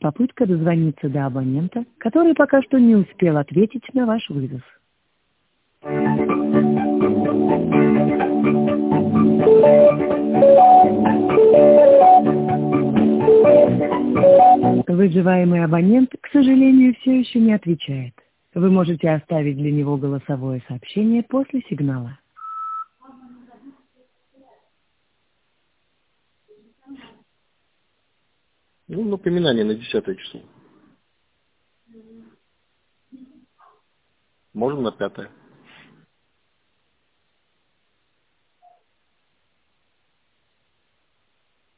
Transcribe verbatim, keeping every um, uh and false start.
попытка дозвониться до абонента, который пока что не успел ответить на ваш вызов. Вызываемый абонент, к сожалению, все еще не отвечает. Вы можете оставить для него голосовое сообщение после сигнала. Ну, напоминание на десятое число. Можно на пятое.